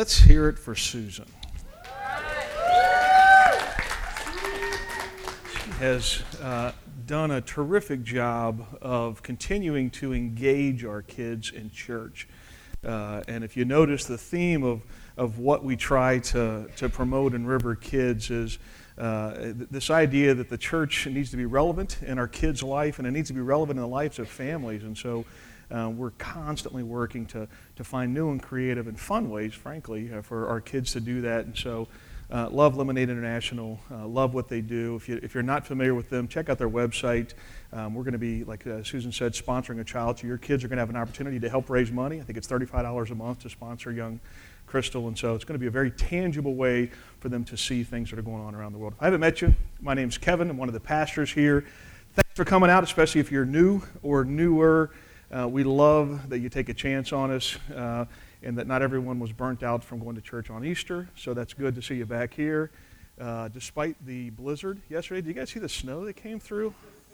Let's hear it for Susan. She has done a terrific job of continuing to engage our kids in church. And if you notice, the theme of what we try to promote in River Kids is this idea that the church needs to be relevant in our kids' life, and it needs to be relevant in the lives of families. And so we're constantly working to find new and creative and fun ways, frankly, for our kids to do that. And so love Lemonade International, love what they do. If you're not familiar with them, check out their website. We're going to be, like Susan said, sponsoring a child. So your kids are going to have an opportunity to help raise money. I think it's $35 a month to sponsor young Crystal. And so it's going to be a very tangible way for them to see things that are going on around the world. If I haven't met you, my name's Kevin. I'm one of the pastors here. Thanks for coming out, especially if you're new or newer. We love that you take a chance on us and that not everyone was burnt out from going to church on Easter. So that's good to see you back here. Despite the blizzard yesterday, did you guys see the snow that came through?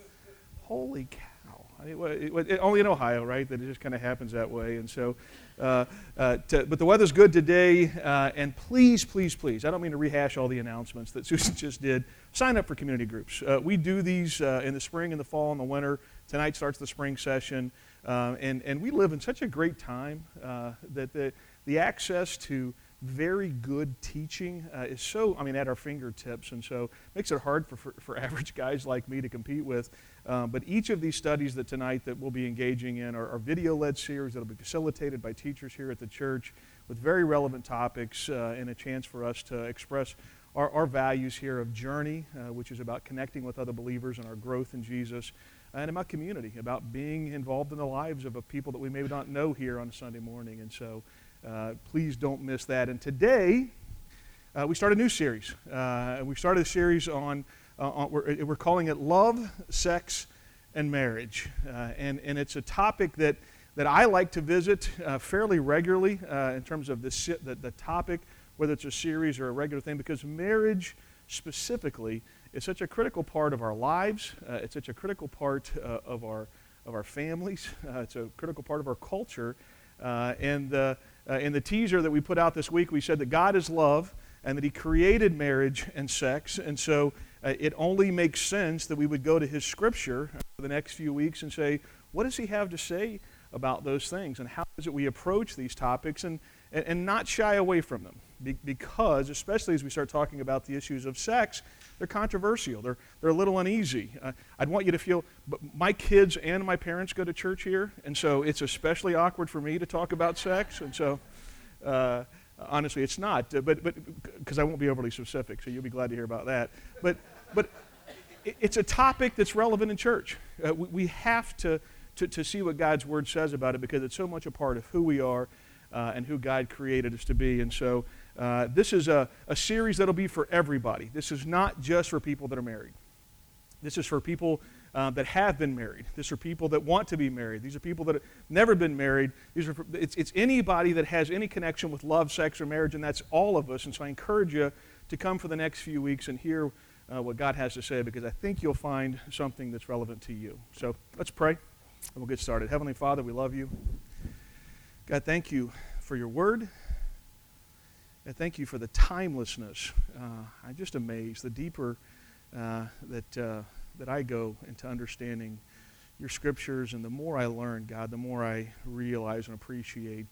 Holy cow. I mean, only in Ohio, right? That it just kind of happens that way. And so, but the weather's good today. And please, please, please, I don't mean to rehash all the announcements that Susan just did. Sign up for community groups. We do these in the spring, in the fall, and the winter. Tonight starts the spring session. And we live in such a great time that the access to very good teaching is so, at our fingertips, and so it makes it hard for average guys like me to compete with. But each of these studies tonight that we'll be engaging in are video-led series that will be facilitated by teachers here at the church with very relevant topics and a chance for us to express our values here of Journey, which is about connecting with other believers and our growth in Jesus, and about community, about being involved in the lives of people that we may not know here on a Sunday morning. And so please don't miss that. And today, we start a new series. We started a series on we're calling it Love, Sex, and Marriage. And it's a topic that I like to visit fairly regularly in terms of the topic, whether it's a series or a regular thing, because marriage specifically is such a critical part of our lives. It's such a critical part of our families. It's a critical part of our culture. And in the teaser that we put out this week, we said that God is love and that He created marriage and sex. And so it only makes sense that we would go to His Scripture for the next few weeks and say, what does He have to say about those things? And how is it we approach these topics and not shy away from them? Because, especially as we start talking about the issues of sex, they're controversial. They're a little uneasy. I'd want you to feel, but my kids and my parents go to church here, and so it's especially awkward for me to talk about sex. And so, honestly, it's not. But because I won't be overly specific, so you'll be glad to hear about that. But it's a topic that's relevant in church. We have to see what God's Word says about it because it's so much a part of who we are and who God created us to be. And so this is a series that'll be for everybody. This is not just for people that are married. This is for people that have been married. These are people that want to be married. These are people that have never been married. It's anybody that has any connection with love, sex, or marriage, and that's all of us. And so I encourage you to come for the next few weeks and hear what God has to say, because I think you'll find something that's relevant to you. So let's pray, and we'll get started. Heavenly Father, we love you. God, thank you for your word. And thank you for the timelessness. I'm just amazed. The deeper that I go into understanding your scriptures, and the more I learn, God, the more I realize and appreciate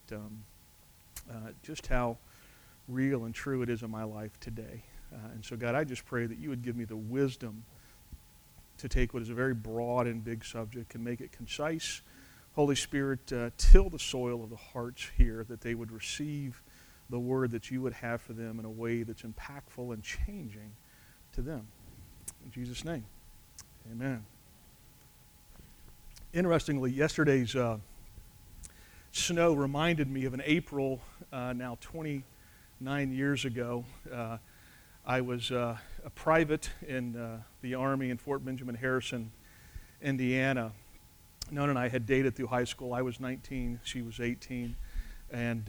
just how real and true it is in my life today. And so, God, I just pray that you would give me the wisdom to take what is a very broad and big subject and make it concise. Holy Spirit, till the soil of the hearts here, that they would receive the word that you would have for them in a way that's impactful and changing to them. In Jesus' name, amen. Interestingly, yesterday's snow reminded me of an April, now 29 years ago. I was a private in the Army in Fort Benjamin Harrison, Indiana. Nona and I had dated through high school. I was 19, she was 18, and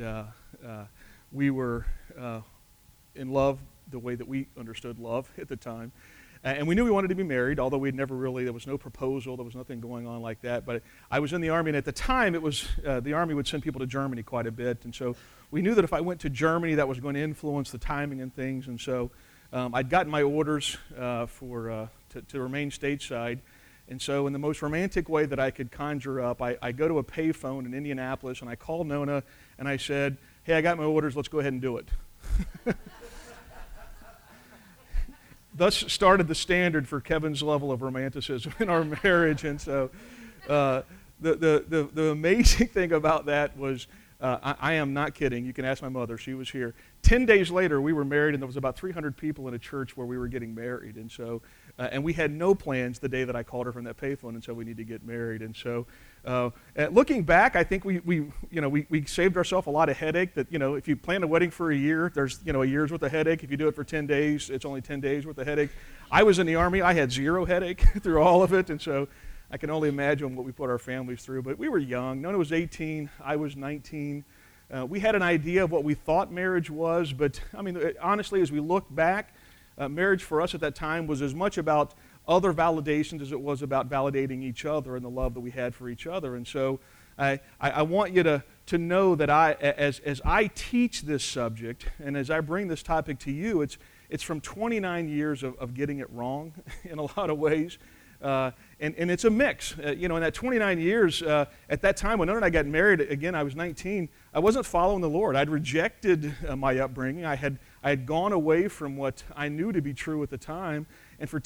we were in love the way that we understood love at the time. And we knew we wanted to be married, although there was no proposal, there was nothing going on like that. But I was in the Army, and at the time, it was the Army would send people to Germany quite a bit. And so we knew that if I went to Germany, that was going to influence the timing and things. And so I'd gotten my orders to remain stateside. And so in the most romantic way that I could conjure up, I go to a payphone in Indianapolis, and I call Nona, and I said, "Hey, I got my orders, let's go ahead and do it." Thus started the standard for Kevin's level of romanticism in our marriage. And so the amazing thing about that was, I am not kidding, you can ask my mother, she was here. 10 days later, we were married, and there was about 300 people in a church where we were getting married. And so, and we had no plans the day that I called her from that payphone and said we need to get married. And so, looking back, I think we saved ourselves a lot of headache. That, if you plan a wedding for a year, there's a year's worth of headache. If you do it for 10 days, it's only 10 days worth of headache. I was in the Army, I had zero headache through all of it, and so I can only imagine what we put our families through. But we were young. Nona was 18, I was 19. We had an idea of what we thought marriage was, but honestly, as we look back, marriage for us at that time was as much about other validations as it was about validating each other and the love that we had for each other. And so I want you to know that as I teach this subject and as I bring this topic to you, it's from 29 years of getting it wrong in a lot of ways. And it's a mix. In that 29 years, at that time when Nona and I got married, again, I was 19, I wasn't following the Lord. I'd rejected my upbringing. I had gone away from what I knew to be true at the time. And for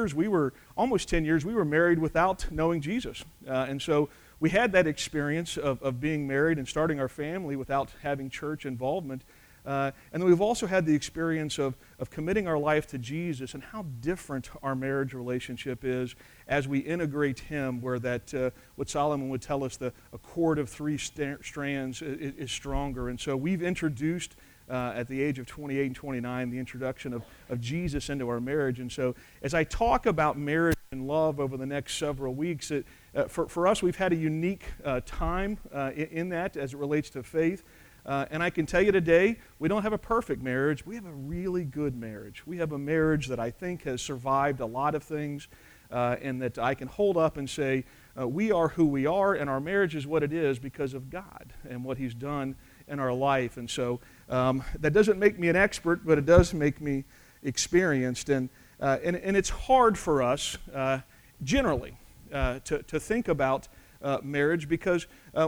almost 10 years, we were married without knowing Jesus. And so we had that experience of being married and starting our family without having church involvement. And then we've also had the experience of committing our life to Jesus and how different our marriage relationship is as we integrate Him, where what Solomon would tell us, a cord of three strands is stronger. And so we've introduced, at the age of 28 and 29, the introduction of Jesus into our marriage. And so as I talk about marriage and love over the next several weeks, for us, we've had a unique time in that as it relates to faith. And I can tell you today, we don't have a perfect marriage. We have a really good marriage. We have a marriage that I think has survived a lot of things, and that I can hold up and say, we are who we are, and our marriage is what it is because of God and what He's done in our life. And so that doesn't make me an expert, but it does make me experienced. And it's hard for us, generally, to think about marriage because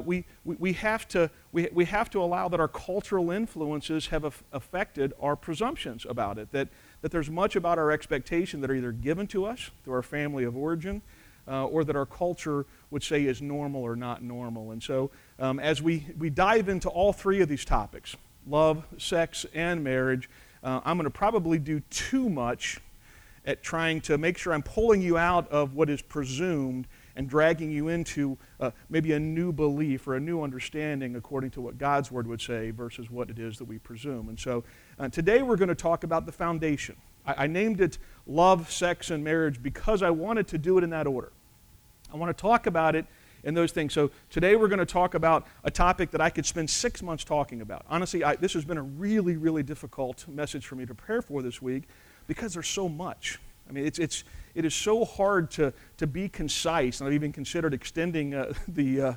we have to allow that our cultural influences have affected our presumptions about it, that there's much about our expectation that are either given to us through our family of origin or that our culture would say is normal or not normal. And so as we dive into all three of these topics, love, sex, and marriage, I'm going to probably do too much at trying to make sure I'm pulling you out of what is presumed and dragging you into maybe a new belief or a new understanding according to what God's Word would say versus what it is that we presume. And so today we're going to talk about the foundation. I named it Love, Sex, and Marriage because I wanted to do it in that order. I want to talk about it in those things. So today we're going to talk about a topic that I could spend 6 months talking about. Honestly, this has been a really, really difficult message for me to prepare for this week because there's so much. I mean, it is so hard to be concise, and I've even considered extending the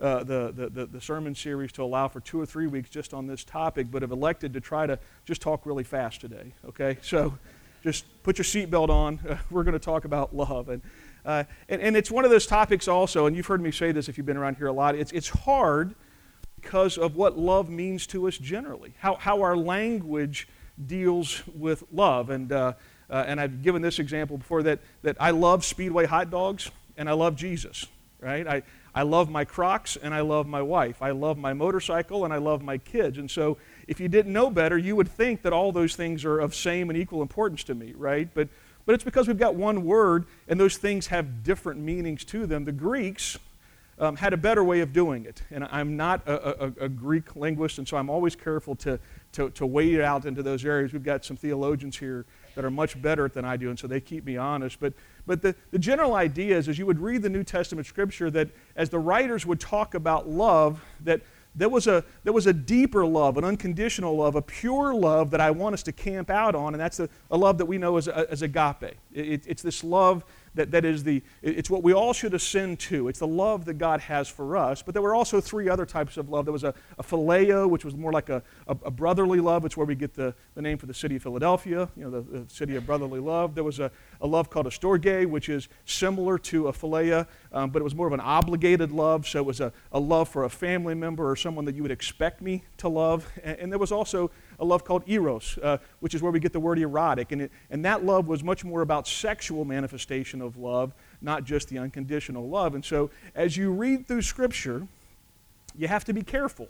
sermon series to allow for 2 or 3 weeks just on this topic, but have elected to try to just talk really fast today, okay? So just put your seatbelt on. We're going to talk about love. And it's one of those topics also, and you've heard me say this if you've been around here a lot, it's hard because of what love means to us generally, how our language deals with love. And I've given this example before that I love Speedway hot dogs and I love Jesus, right? I love my Crocs and I love my wife. I love my motorcycle and I love my kids. And so if you didn't know better, you would think that all those things are of same and equal importance to me, right? But it's because we've got one word and those things have different meanings to them. The Greeks had a better way of doing it. And I'm not a Greek linguist, and so I'm always careful to wade out into those areas. We've got some theologians here that are much better than I do, and so they keep me honest. But the general idea is, as you would read the New Testament Scripture, that as the writers would talk about love, that there was a deeper love, an unconditional love, a pure love that I want us to camp out on, and that's a love that we know as agape. It's this love that is it's what we all should ascend to. It's the love that God has for us. But there were also three other types of love. There was a phileo, which was more like a brotherly love. It's where we get the name for the city of Philadelphia, the city of brotherly love. There was a love called a storge, which is similar to a philea, but it was more of an obligated love. So it was a love for a family member or someone that you would expect me to love. And there was also a love called eros, which is where we get the word erotic. And that love was much more about sexual manifestation of love, not just the unconditional love. And so as you read through Scripture, you have to be careful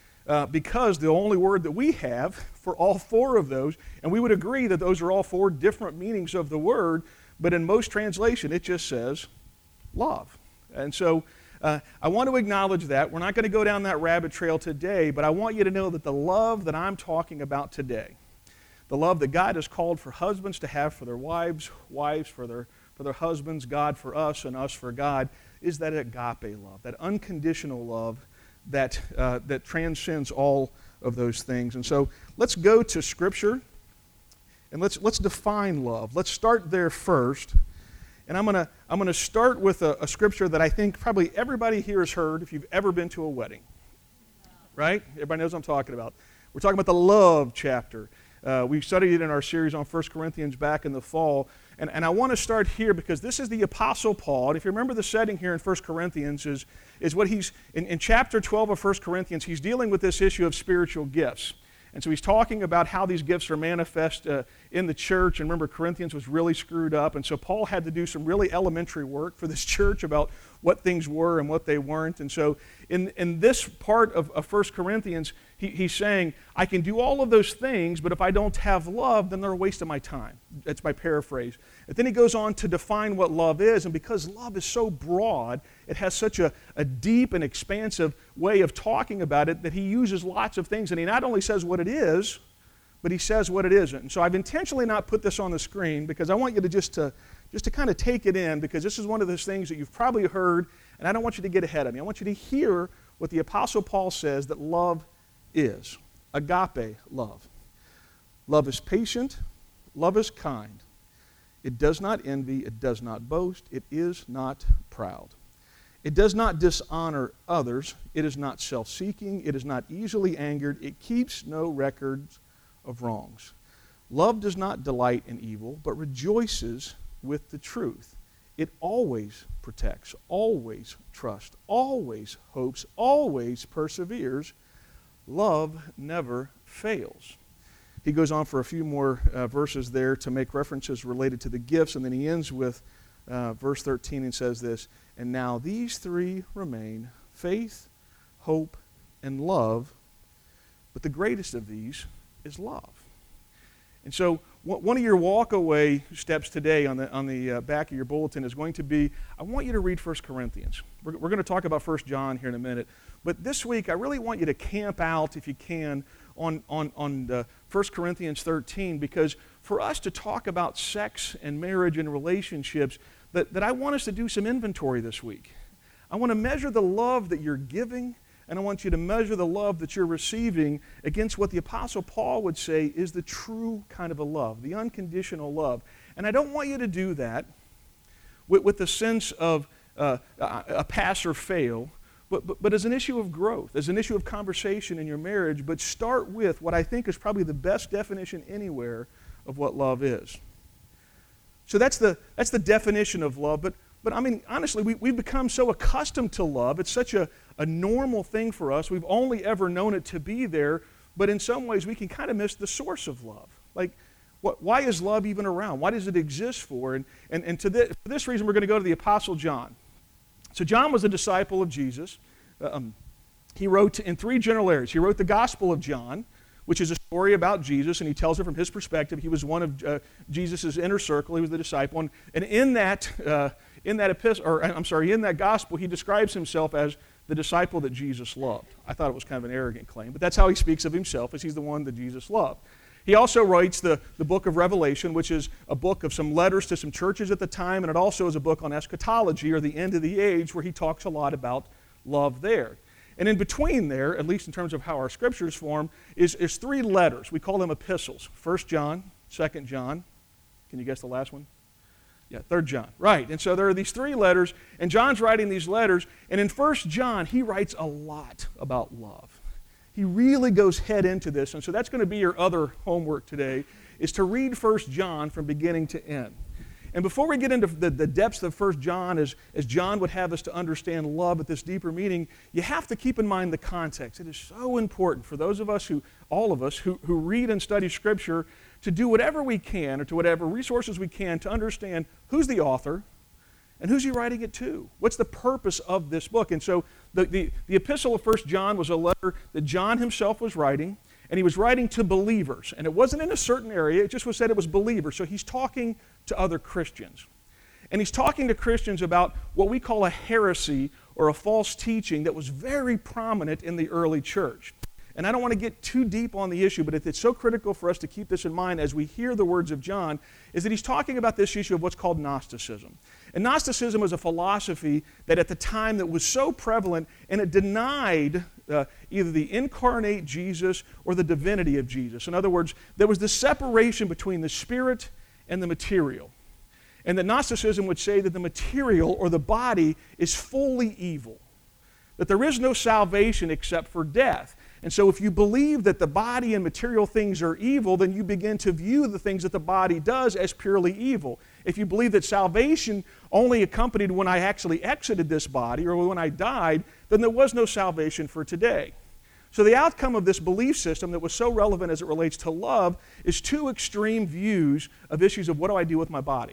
because the only word that we have for all four of those, and we would agree that those are all four different meanings of the word, but in most translation it just says love. And so I want to acknowledge that. We're not going to go down that rabbit trail today, but I want you to know that the love that I'm talking about today, the love that God has called for husbands to have for their wives, wives for their husbands, God for us, and us for God, is that agape love, that unconditional love that transcends all of those things. And so let's go to Scripture, and let's define love. Let's start there first. And I'm going to start with a scripture that I think probably everybody here has heard if you've ever been to a wedding. Right? Everybody knows what I'm talking about. We're talking about the love chapter. We studied it in our series on 1 Corinthians back in the fall. And I want to start here because this is the Apostle Paul. And if you remember the setting here in 1 Corinthians is what he's, in chapter 12 of 1 Corinthians, he's dealing with this issue of spiritual gifts. And so he's talking about how these gifts are manifest in the church. And remember, Corinthians was really screwed up. And so Paul had to do some really elementary work for this church about what things were and what they weren't. And so in this part of 1 Corinthians, he's saying, I can do all of those things, but if I don't have love, then they're a waste of my time. That's my paraphrase. And then he goes on to define what love is. And because love is so broad, it has such a deep and expansive way of talking about it that he uses lots of things. And he not only says what it is, but he says what it isn't. And so I've intentionally not put this on the screen because I want you to just to kind of take it in, because this is one of those things that you've probably heard, and I don't want you to get ahead of me. I want you to hear what the Apostle Paul says that love is. Agape love. Love is patient. Love is kind. It does not envy. It does not boast. It is not proud. It does not dishonor others. It is not self-seeking. It is not easily angered. It keeps no records of wrongs. Love does not delight in evil, but rejoices with the truth. It always protects, always trusts, always hopes, always perseveres. Love never fails. He goes on for a few more verses there to make references related to the gifts, and then he ends with verse 13 and says this, and now these three remain, faith, hope, and love, but the greatest of these is love. And so one of your walk-away steps today on the back of your bulletin is going to be, I want you to read 1 Corinthians. We're going to talk about 1 John here in a minute. But this week, I really want you to camp out, if you can, on 1 Corinthians 13, because for us to talk about sex and marriage and relationships, that I want us to do some inventory this week. I want to measure the love that you're giving, and I want you to measure the love that you're receiving against what the Apostle Paul would say is the true kind of a love, the unconditional love. And I don't want you to do that with the sense of a pass or fail, but as an issue of growth, as an issue of conversation in your marriage, but start with what I think is probably the best definition anywhere of what love is. So that's the definition of love, but I mean, honestly, we've become so accustomed to love. It's such a normal thing for us. We've only ever known it to be there, but in some ways we can kind of miss the source of love. Like, why is love even around? Why does it exist for? And for this reason, we're going to go to the Apostle John. So John was a disciple of Jesus. He wrote in three general areas. He wrote the Gospel of John, which is a story about Jesus, and he tells it from his perspective. He was one of Jesus' inner circle. He was the disciple. And in that gospel, he describes himself as the disciple that Jesus loved. I thought it was kind of an arrogant claim, but that's how he speaks of himself, as he's the one that Jesus loved. He also writes the book of Revelation, which is a book of some letters to some churches at the time, and it also is a book on eschatology, or the end of the age, where he talks a lot about love there. And in between there, at least in terms of how our scriptures form, is 3 letters. We call them epistles. 1 John, 2 John. Can you guess the last one? Yeah, 3 John. Right. And so there are these 3 letters, and John's writing these letters. And in 1 John, he writes a lot about love. He really goes head into this. And so that's going to be your other homework today, is to read 1 John from beginning to end. And before we get into the depths of 1 John, as John would have us to understand love at this deeper meaning, you have to keep in mind the context. It is so important for those of us all of us who read and study Scripture, to do whatever we can, or to whatever resources we can, to understand who's the author and who's he writing it to. What's the purpose of this book? And so the epistle of 1 John was a letter that John himself was writing, and he was writing to believers. And it wasn't in a certain area, it just was said it was believers. So he's talking to other Christians. And he's talking to Christians about what we call a heresy, or a false teaching that was very prominent in the early church. And I don't want to get too deep on the issue, but it's so critical for us to keep this in mind as we hear the words of John, is that he's talking about this issue of what's called Gnosticism. And Gnosticism was a philosophy that at the time that was so prevalent, and it denied either the incarnate Jesus or the divinity of Jesus. In other words, there was this separation between the spirit and the material. And that Gnosticism would say that the material, or the body, is fully evil. That there is no salvation except for death. And so if you believe that the body and material things are evil, then you begin to view the things that the body does as purely evil. If you believe that salvation only accompanied when I actually exited this body, or when I died, then there was no salvation for today. So the outcome of this belief system that was so relevant as it relates to love is 2 extreme views of issues of what do I do with my body.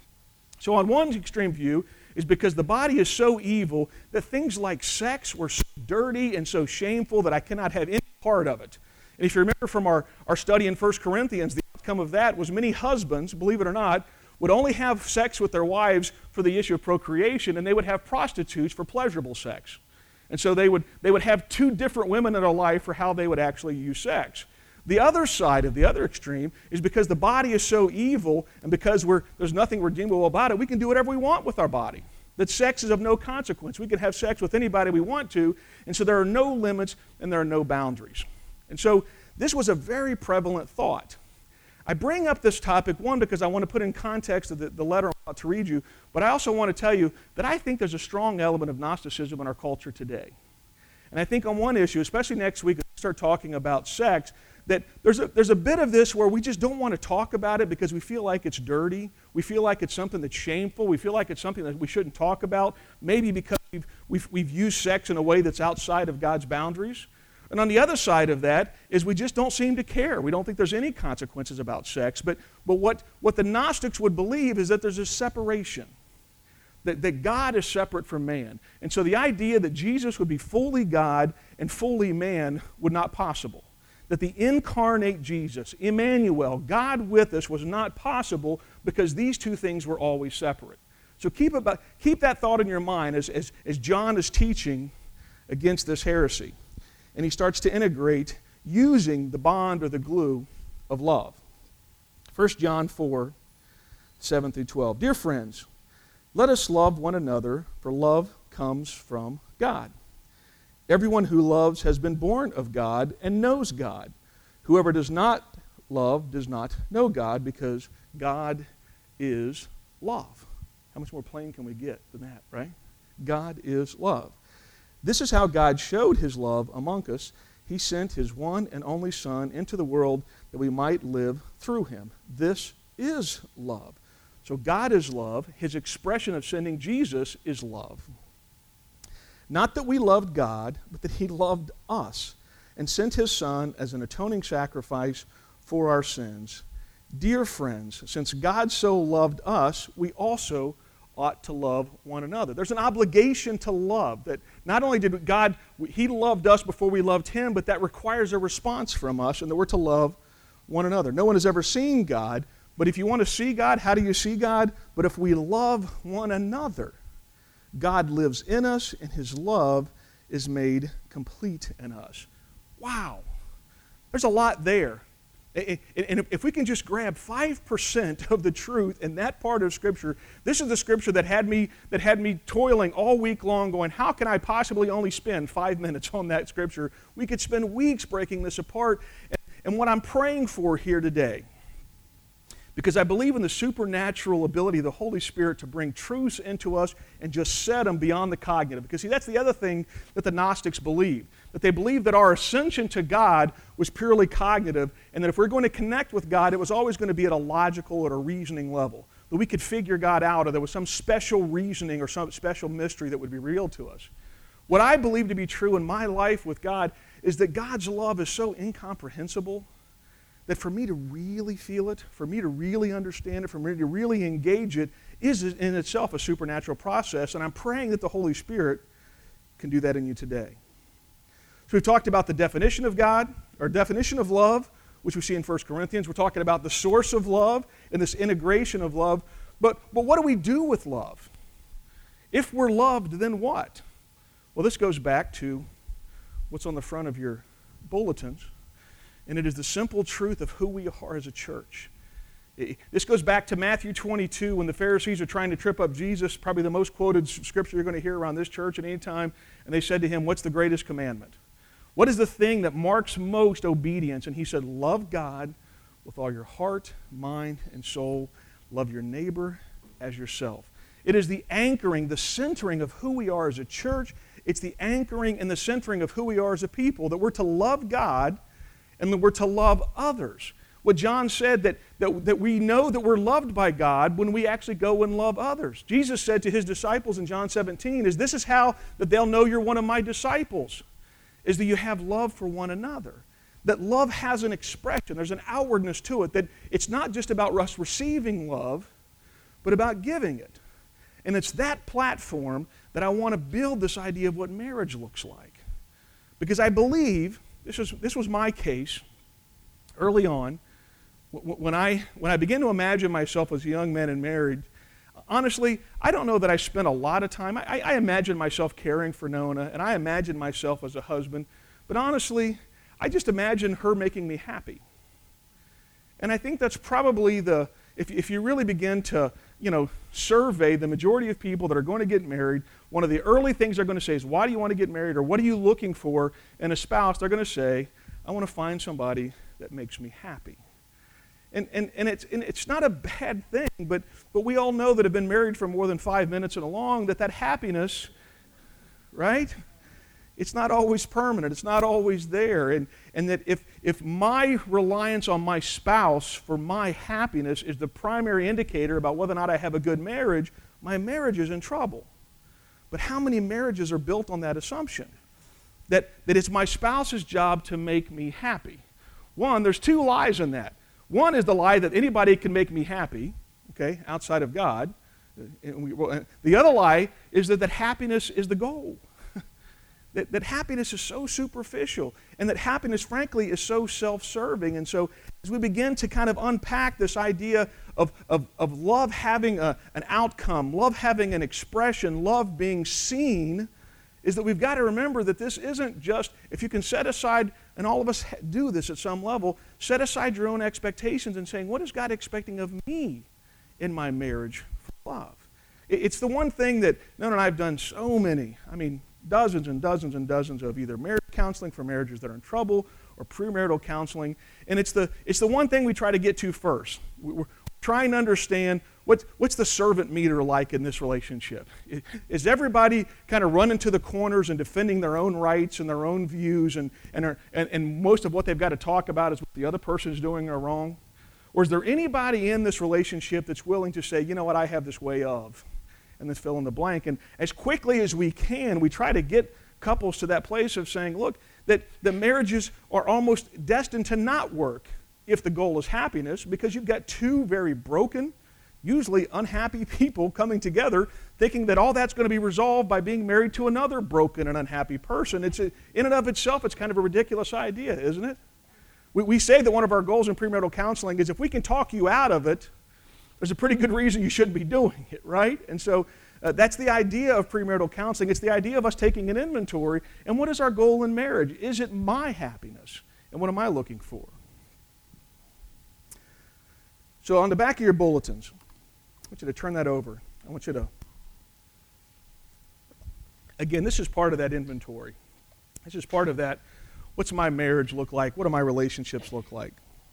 So on one extreme view is because the body is so evil that things like sex were so dirty and so shameful that I cannot have any part of it. And if you remember from our study in 1 Corinthians, the outcome of that was many husbands, believe it or not, would only have sex with their wives for the issue of procreation, and they would have prostitutes for pleasurable sex. And so they would have 2 different women in their life for how they would actually use sex. The other side of the other extreme is because the body is so evil, and because there's nothing redeemable about it, we can do whatever we want with our body. That sex is of no consequence. We can have sex with anybody we want to, and so there are no limits and there are no boundaries. And so this was a very prevalent thought. I bring up this topic, one, because I want to put in context of the letter I'm about to read you, but I also want to tell you that I think there's a strong element of Gnosticism in our culture today. And I think on one issue, especially next week, as we start talking about sex, that there's a bit of this where we just don't want to talk about it because we feel like it's dirty. We feel like it's something that's shameful. We feel like it's something that we shouldn't talk about, maybe because we've used sex in a way that's outside of God's boundaries. And on the other side of that is we just don't seem to care. We don't think there's any consequences about sex. But what the Gnostics would believe is that there's a separation, that God is separate from man. And so the idea that Jesus would be fully God and fully man would not possible. That the incarnate Jesus, Emmanuel, God with us, was not possible because these 2 things were always separate. So keep that thought in your mind as John is teaching against this heresy. And he starts to integrate using the bond or the glue of love. 1 John 4, 7 through 12. Dear friends, let us love one another, for love comes from God. Everyone who loves has been born of God and knows God. Whoever does not love does not know God, because God is love. How much more plain can we get than that, right? God is love. This is how God showed his love among us. He sent his one and only Son into the world that we might live through him. This is love. So God is love. His expression of sending Jesus is love. Not that we loved God, but that he loved us and sent his Son as an atoning sacrifice for our sins. Dear friends, since God so loved us, we also ought to love one another. There's an obligation to love. That not only did God, he loved us before we loved him, but that requires a response from us, and that we're to love one another. No one has ever seen God, but if you want to see God, how do you see God? But if we love one another, God lives in us, and his love is made complete in us. Wow. There's a lot there. And if we can just grab 5% of the truth in that part of Scripture, this is the Scripture that had me toiling all week long going, how can I possibly only spend 5 minutes on that Scripture? We could spend weeks breaking this apart. And what I'm praying for here today, because I believe in the supernatural ability of the Holy Spirit to bring truths into us and just set them beyond the cognitive. Because see, that's the other thing that the Gnostics believed. That they believed that our ascension to God was purely cognitive, and that if we're going to connect with God, it was always going to be at a logical or a reasoning level. That we could figure God out, or there was some special reasoning or some special mystery that would be real to us. What I believe to be true in my life with God is that God's love is so incomprehensible that for me to really feel it, for me to really understand it, for me to really engage it, is in itself a supernatural process, and I'm praying that the Holy Spirit can do that in you today. So we've talked about the definition of God, or definition of love, which we see in 1 Corinthians. We're talking about the source of love and this integration of love. But what do we do with love? If we're loved, then what? Well, this goes back to what's on the front of your bulletins. And it is the simple truth of who we are as a church. This goes back to Matthew 22 when the Pharisees are trying to trip up Jesus, probably the most quoted scripture you're going to hear around this church at any time. And they said to him, what's the greatest commandment? What is the thing that marks most obedience? And he said, love God with all your heart, mind, and soul. Love your neighbor as yourself. It is the anchoring, the centering of who we are as a church. It's the anchoring and the centering of who we are as a people, that we're to love God and that we're to love others. What John said, that we know that we're loved by God when we actually go and love others. Jesus said to his disciples in John 17, this is how that they'll know you're one of my disciples, is that you have love for one another. That love has an expression, there's an outwardness to it, that it's not just about us receiving love, but about giving it. And it's that platform that I want to build this idea of what marriage looks like. Because I believe, this was my case early on, when I began to imagine myself as a young man and married. Honestly, I don't know that I spent a lot of time. I imagined myself caring for Nona, and I imagined myself as a husband. But honestly, I just imagined her making me happy. And I think that's probably if you really begin to, survey the majority of people that are going to get married, one of the early things they're going to say is, why do you want to get married, or what are you looking for in a spouse? They're going to say, I want to find somebody that makes me happy. And it's not a bad thing, but we all know that have been married for more than 5 minutes and along that happiness, right? It's not always permanent. It's not always there. And that if my reliance on my spouse for my happiness is the primary indicator about whether or not I have a good marriage, my marriage is in trouble. But how many marriages are built on that assumption? That it's my spouse's job to make me happy. One, there's two lies in that. One is the lie that anybody can make me happy, okay, outside of God. The other lie is that happiness is the goal. That happiness is so superficial, and that happiness, frankly, is so self-serving. And so as we begin to kind of unpack this idea of love having an outcome, love having an expression, love being seen, is that we've got to remember that this isn't just, if you can set aside, and all of us do this at some level, set aside your own expectations and saying, what is God expecting of me in my marriage for love? It's the one thing that Nona and I have done so many, dozens and dozens and dozens of either marriage counseling for marriages that are in trouble or premarital counseling. And it's the one thing we try to get to first. We're trying to understand what's the servant meter like in this relationship. Is everybody kind of running to the corners and defending their own rights and their own views and most of what they've got to talk about is what the other person is doing or wrong? Or is there anybody in this relationship that's willing to say, you know what, I have this way of, and then fill in the blank? And as quickly as we can, we try to get couples to that place of saying, look, that the marriages are almost destined to not work if the goal is happiness, because you've got two very broken, usually unhappy people coming together thinking that all that's going to be resolved by being married to another broken and unhappy person. In and of itself, it's kind of a ridiculous idea, isn't it? We say that one of our goals in premarital counseling is if we can talk you out of it, there's a pretty good reason you shouldn't be doing it, right? And so that's the idea of premarital counseling. It's the idea of us taking an inventory. And what is our goal in marriage? Is it my happiness? And what am I looking for? So on the back of your bulletins, I want you to turn that over. I want you to, again, this is part of that inventory. This is part of that, what's my marriage look like? What do my relationships look like?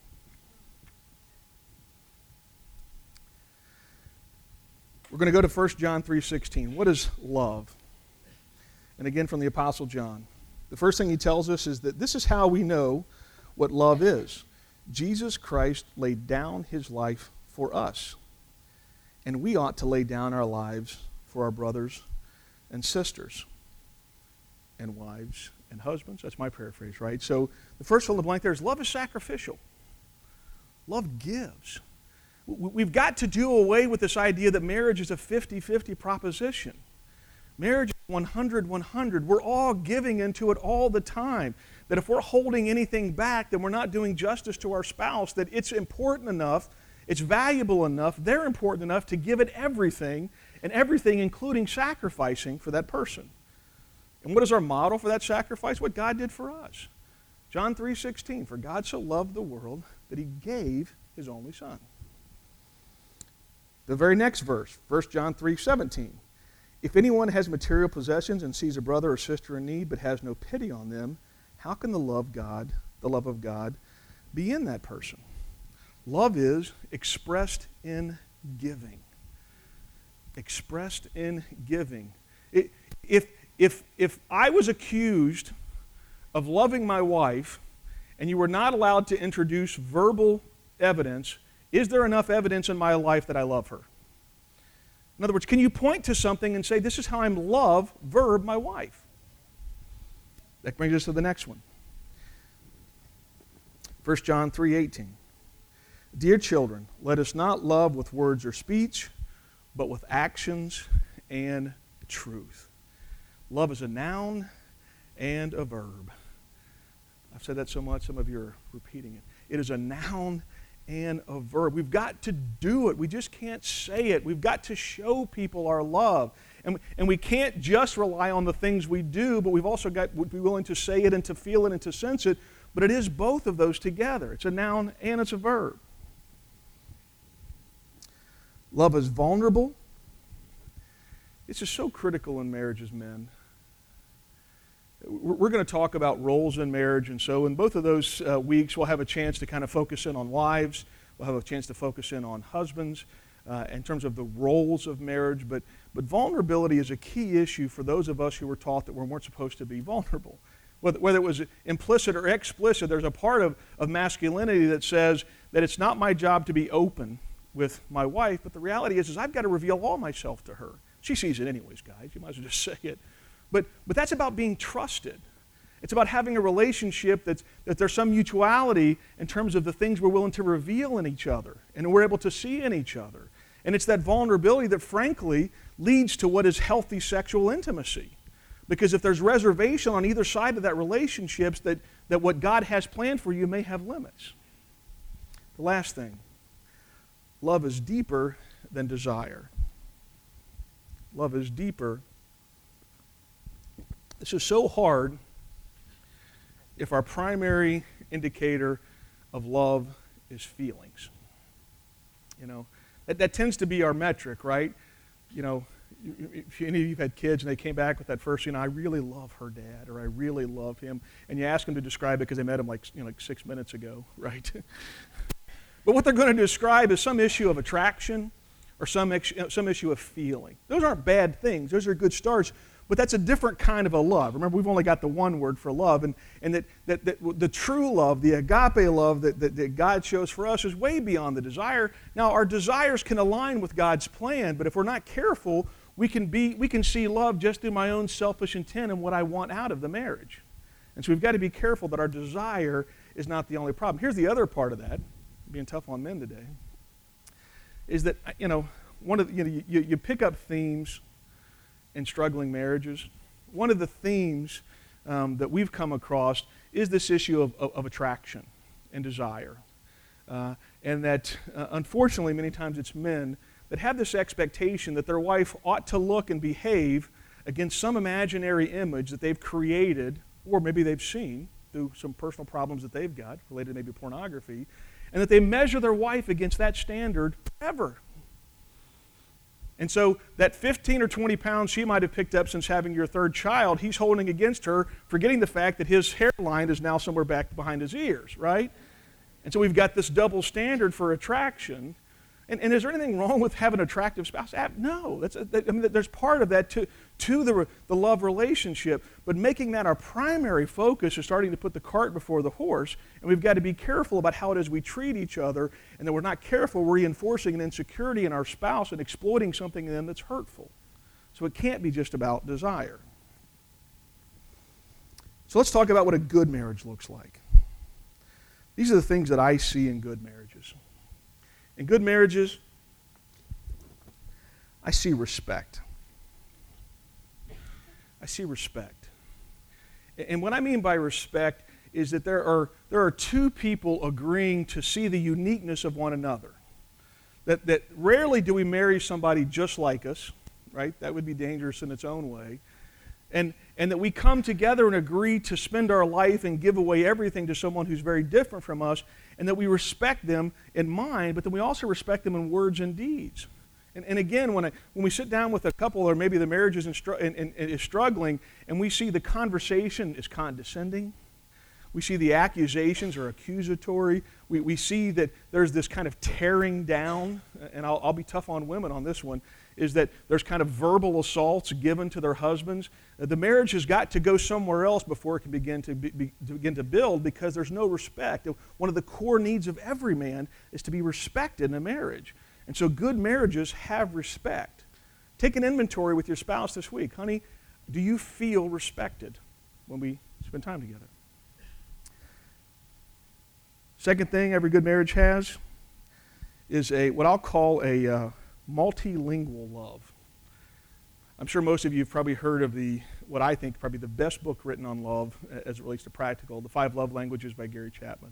We're going to go to 1 John 3:16. What is love? And again from the Apostle John. The first thing he tells us is that this is how we know what love is. Jesus Christ laid down his life for us. And we ought to lay down our lives for our brothers and sisters and wives and husbands. That's my paraphrase, right? So the first fill in the blank there is love is sacrificial. Love gives. We've got to do away with this idea that marriage is a 50-50 proposition. Marriage is 100-100. We're all giving into it all the time. That if we're holding anything back, then we're not doing justice to our spouse, that it's important enough, it's valuable enough, they're important enough to give it everything, and everything including sacrificing for that person. And what is our model for that sacrifice? What God did for us. John 3:16, for God so loved the world that he gave his only son. The very next verse, 1 John 3:17. If anyone has material possessions and sees a brother or sister in need but has no pity on them, how can the love of God, be in that person? Love is expressed in giving. Expressed in giving. If I was accused of loving my wife and you were not allowed to introduce verbal evidence, is there enough evidence in my life that I love her? In other words, can you point to something and say, this is how I love, verb, my wife? That brings us to the next one. 1 John 3:18. Dear children, let us not love with words or speech, but with actions and truth. Love is a noun and a verb. I've said that so much, some of you are repeating it. It is a noun and a verb. We've got to do it. We just can't say it. We've got to show people our love. And we can't just rely on the things we do, but we've also got to be willing to say it and to feel it and to sense it. But it is both of those together. It's a noun and it's a verb. Love is vulnerable. This is so critical in marriages, men. We're going to talk about roles in marriage, and so in both of those weeks, we'll have a chance to kind of focus in on wives. We'll have a chance to focus in on husbands in terms of the roles of marriage. But vulnerability is a key issue for those of us who were taught that we weren't supposed to be vulnerable. Whether it was implicit or explicit, there's a part of masculinity that says that it's not my job to be open with my wife, but the reality is I've got to reveal all myself to her. She sees it anyways, guys. You might as well just say it. But that's about being trusted. It's about having a relationship that there's some mutuality in terms of the things we're willing to reveal in each other and we're able to see in each other. And it's that vulnerability that frankly leads to what is healthy sexual intimacy. Because if there's reservation on either side of that relationship, that what God has planned for you may have limits. The last thing, love is deeper than desire. Love is deeper. This is so hard if our primary indicator of love is feelings. You know, that tends to be our metric, right? You know, if any of you have had kids and they came back with that first, I really love her dad, or I really love him, and you ask them to describe it because they met him like 6 minutes ago, right? But what they're going to describe is some issue of attraction or some issue of feeling. Those aren't bad things. Those are good starts. But that's a different kind of a love. Remember, we've only got the one word for love, and that the true love, the agape love that God shows for us is way beyond the desire. Now, our desires can align with God's plan, but if we're not careful, we can see love just through my own selfish intent and what I want out of the marriage. And so we've got to be careful that our desire is not the only problem. Here's the other part of that, being tough on men today, is that, you pick up themes in struggling marriages. One of the themes that we've come across is this issue of attraction and desire. And that, unfortunately, many times it's men that have this expectation that their wife ought to look and behave against some imaginary image that they've created, or maybe they've seen through some personal problems that they've got, related to maybe pornography, and that they measure their wife against that standard forever. And so that 15 or 20 pounds she might have picked up since having your third child, he's holding against her, forgetting the fact that his hairline is now somewhere back behind his ears, right? And so we've got this double standard for attraction. And is there anything wrong with having an attractive spouse? No. There's part of that to the love relationship. But making that our primary focus is starting to put the cart before the horse. And we've got to be careful about how it is we treat each other. And that we're not careful reinforcing an insecurity in our spouse and exploiting something in them that's hurtful. So it can't be just about desire. So let's talk about what a good marriage looks like. These are the things that I see in good marriages. In good marriages, I see respect. I see respect. And what I mean by respect is that there are two people agreeing to see the uniqueness of one another. That rarely do we marry somebody just like us, right? That would be dangerous in its own way. And that we come together and agree to spend our life and give away everything to someone who's very different from us, and that we respect them in mind, but then we also respect them in words and deeds. And again, when we sit down with a couple, or maybe the marriage is struggling, and we see the conversation is condescending, we see the accusations are accusatory, we see that there's this kind of tearing down, and I'll be tough on women on this one, is that there's kind of verbal assaults given to their husbands. The marriage has got to go somewhere else before it can begin to build, because there's no respect. One of the core needs of every man is to be respected in a marriage. And so good marriages have respect. Take an inventory with your spouse this week. Honey, do you feel respected when we spend time together? Second thing every good marriage has is what I'll call a multilingual love. I'm sure most of you have probably heard of what I think probably the best book written on love as it relates to practical, The 5 Love Languages by Gary Chapman.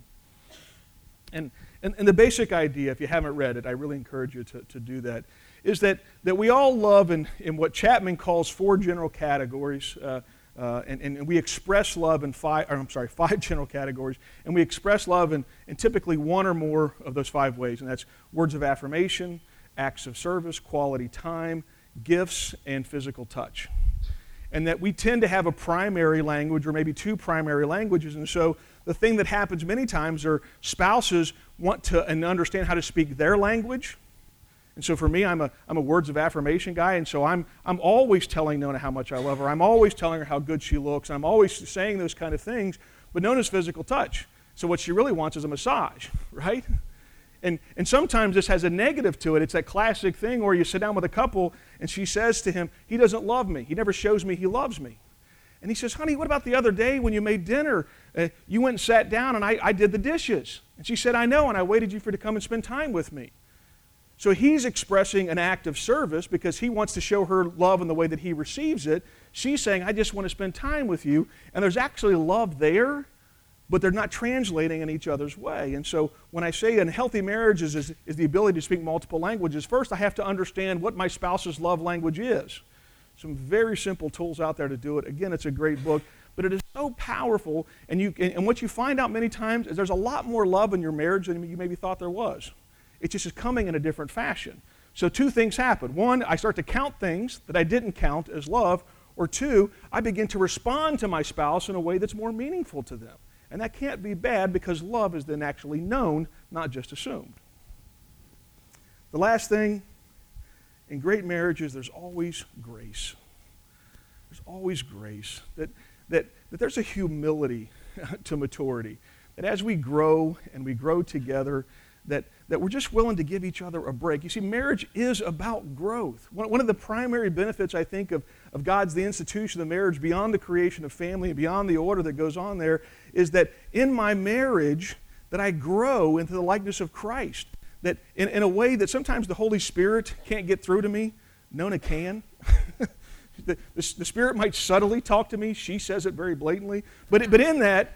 And the basic idea, if you haven't read it, I really encourage you to do that, is that we all love in what Chapman calls 4 general categories, and we express love in 5 general categories, and we express love in typically one or more of those 5 ways, and that's words of affirmation, acts of service, quality time, gifts, and physical touch. And that we tend to have a primary language or maybe 2 primary languages. And so the thing that happens many times are spouses want to and understand how to speak their language. And so for me, I'm a words of affirmation guy, and so I'm always telling Nona how much I love her. I'm always telling her how good she looks. I'm always saying those kind of things. But Nona's physical touch. So what she really wants is a massage, right? And sometimes this has a negative to it. It's that classic thing where you sit down with a couple and she says to him, he doesn't love me. He never shows me he loves me. And he says, honey, what about the other day when you made dinner? You went and sat down and I did the dishes. And she said, I know, and I waited for you to come and spend time with me. So he's expressing an act of service because he wants to show her love in the way that he receives it. She's saying, I just want to spend time with you. And there's actually love there, but they're not translating in each other's way. And so when I say in healthy marriages is the ability to speak multiple languages, first I have to understand what my spouse's love language is. Some very simple tools out there to do it. Again, it's a great book, but it is so powerful. And what you find out many times is there's a lot more love in your marriage than you maybe thought there was. It just is coming in a different fashion. So 2 things happen. 1, I start to count things that I didn't count as love. Or 2, I begin to respond to my spouse in a way that's more meaningful to them. And that can't be bad because love is then actually known, not just assumed. The last thing, in great marriages, there's always grace. There's always grace. That there's a humility to maturity. That as we grow and we grow together, that we're just willing to give each other a break. You see, marriage is about growth. One of the primary benefits, I think, of God's the institution of marriage, beyond the creation of family and beyond the order that goes on there, is that in my marriage, that I grow into the likeness of Christ. That in a way that sometimes the Holy Spirit can't get through to me, Nona can. The Spirit might subtly talk to me. She says it very blatantly. But in that,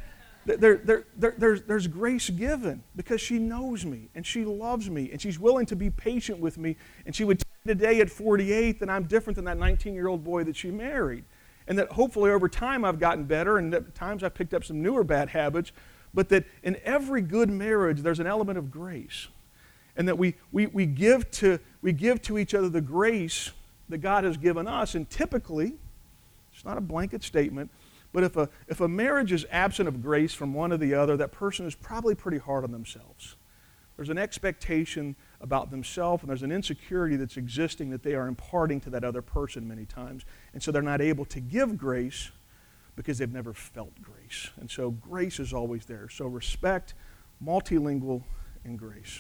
there's grace given because she knows me and she loves me and she's willing to be patient with me, and she would tell me today at 48 that I'm different than that 19-year-old boy that she married, and that hopefully over time I've gotten better, and at times I've picked up some newer bad habits, but that in every good marriage there's an element of grace. And that we give to each other the grace that God has given us. And typically, it's not a blanket statement, but if a marriage is absent of grace from one or the other, that person is probably pretty hard on themselves. There's an expectation about themselves, and there's an insecurity that's existing that they are imparting to that other person many times. And so they're not able to give grace because they've never felt grace. And so grace is always there. So respect, multilingual, and grace.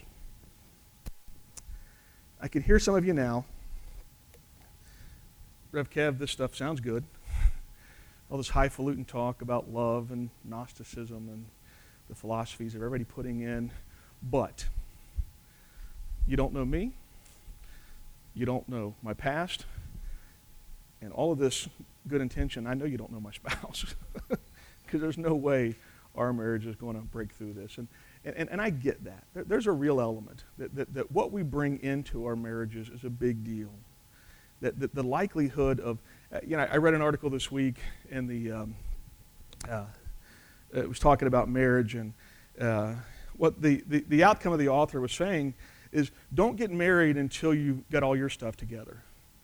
I can hear some of you now. Rev Kev, this stuff sounds good. All this highfalutin talk about love and Gnosticism and the philosophies of everybody putting in. But you don't know me. You don't know my past. And all of this good intention, I know you don't know my spouse. Because there's no way our marriage is going to break through this. And I get that. There's a real element that what we bring into our marriages is a big deal. That the likelihood of, I read an article this week, and it was talking about marriage, and what the outcome of the author was saying is, don't get married until you got all your stuff together.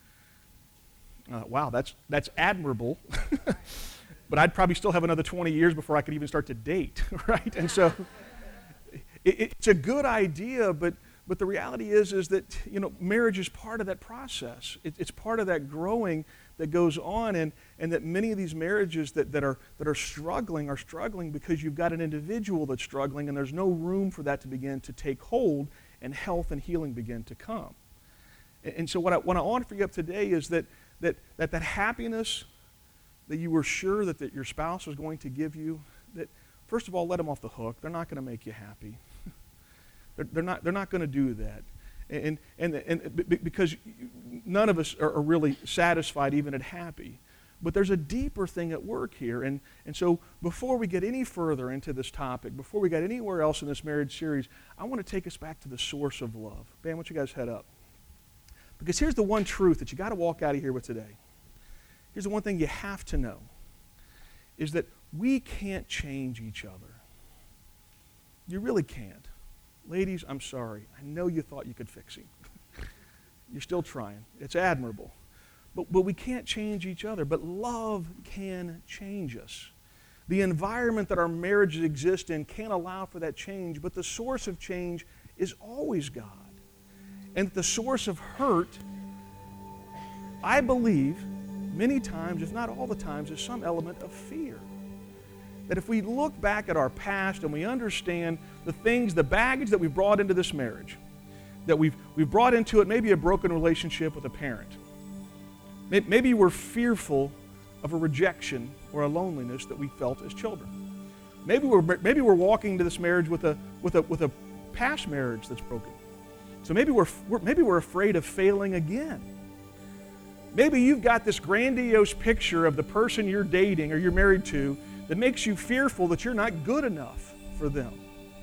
Wow, that's admirable. But I'd probably still have another 20 years before I could even start to date, right? And so it's a good idea, but the reality is that marriage is part of that process. It's part of that growing that goes on, and that many of these marriages that are struggling because you've got an individual that's struggling, and there's no room for that to begin to take hold, and health and healing begin to come. And so what I want to offer you up today is that happiness that you were sure that your spouse was going to give you, that first of all, let them off the hook. They're not going to make you happy. They're not going to do that, and because none of us are really satisfied even at happy. But there's a deeper thing at work here, and so before we get any further into this topic, before we get anywhere else in this marriage series, I want to take us back to the source of love. Bam, why don't you guys head up? Because here's the one truth that you got to walk out of here with today. Here's the one thing you have to know, is that we can't change each other. You really can't. Ladies, I'm sorry. I know you thought you could fix him. You're still trying. It's admirable. But we can't change each other. But love can change us. The environment that our marriages exist in can't allow for that change, but the source of change is always God. And the source of hurt, I believe, many times, if not all the times, is some element of fear. That if we look back at our past and we understand the things, the baggage that we've brought into this marriage, that we've brought into it maybe a broken relationship with a parent. Maybe we're fearful of a rejection or a loneliness that we felt as children. Maybe we're walking into this marriage with a past marriage that's broken. So maybe we're afraid of failing again. Maybe you've got this grandiose picture of the person you're dating or you're married to that makes you fearful that you're not good enough for them.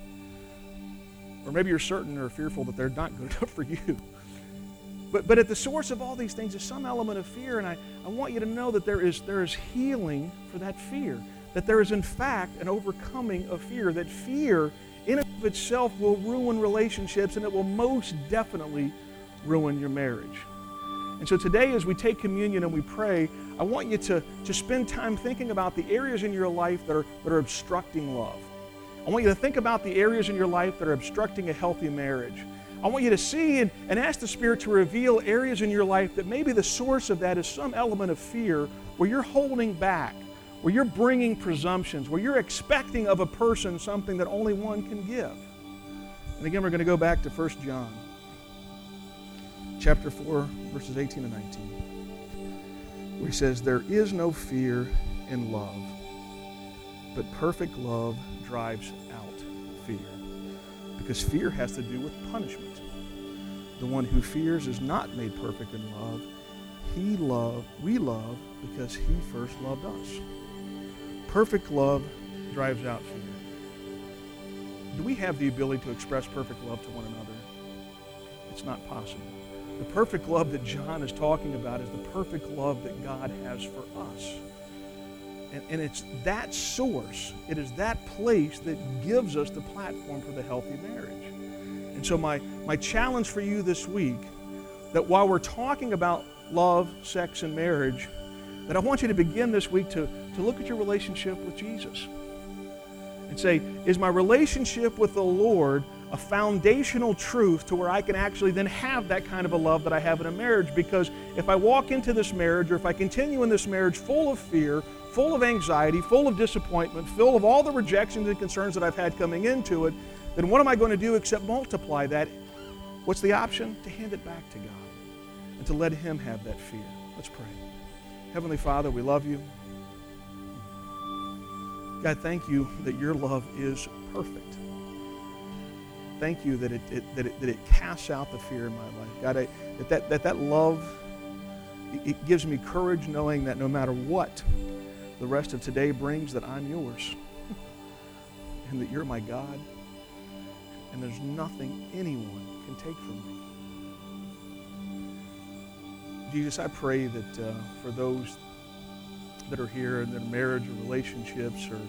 Or maybe you're certain or fearful that they're not good enough for you. But at the source of all these things is some element of fear, and I want you to know that there is healing for that fear. That there is in fact an overcoming of fear. That fear in and of itself will ruin relationships, and it will most definitely ruin your marriage. And so today, as we take communion and we pray, I want you to spend time thinking about the areas in your life that are obstructing love. I want you to think about the areas in your life that are obstructing a healthy marriage. I want you to see and ask the Spirit to reveal areas in your life that maybe the source of that is some element of fear, where you're holding back, where you're bringing presumptions, where you're expecting of a person something that only one can give. And again, we're going to go back to 1 John. Chapter 4, verses 18 and 19, where he says, "There is no fear in love, but perfect love drives out fear, because fear has to do with punishment. The one who fears is not made perfect in love. We love because he first loved us." Perfect love drives out fear. Do we have the ability to express perfect love to one another? It's not possible. The perfect love that John is talking about is the perfect love that God has for us. And it's that source, it is that place that gives us the platform for the healthy marriage. And so my challenge for you this week, that while we're talking about love, sex, and marriage, that I want you to begin this week to look at your relationship with Jesus and say, is my relationship with the Lord a foundational truth to where I can actually then have that kind of a love that I have in a marriage? Because if I walk into this marriage, or if I continue in this marriage full of fear, full of anxiety, full of disappointment, full of all the rejections and concerns that I've had coming into it, then what am I going to do except multiply that? What's the option? To hand it back to God and to let Him have that fear. Let's pray. Heavenly Father, we love you. God, thank you that your love is perfect. Thank you that it casts out the fear in my life. God, that love, it gives me courage knowing that no matter what the rest of today brings, that I'm yours and that you're my God, and there's nothing anyone can take from me. Jesus, I pray that for those that are here in their marriage or relationships, or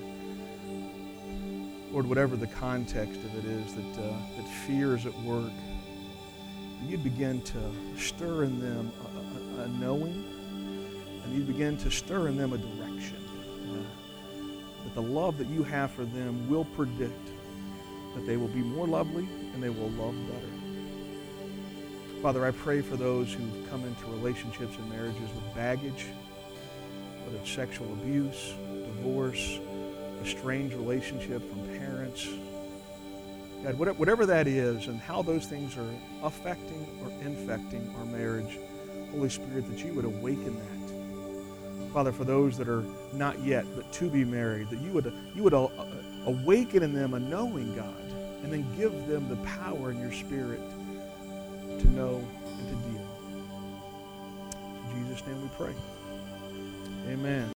Lord, whatever the context of it is, that fear is at work, you'd begin to stir in them a knowing, and you'd begin to stir in them a direction. That the love that you have for them will predict that they will be more lovely and they will love better. Father, I pray for those who've come into relationships and marriages with baggage, whether it's sexual abuse, divorce, a strange relationship from parents. God, whatever that is and how those things are affecting or infecting our marriage, Holy Spirit, that you would awaken that. Father, for those that are not yet but to be married, that you would awaken in them a knowing, God, and then give them the power in your Spirit to know and to deal. In Jesus' name we pray. Amen.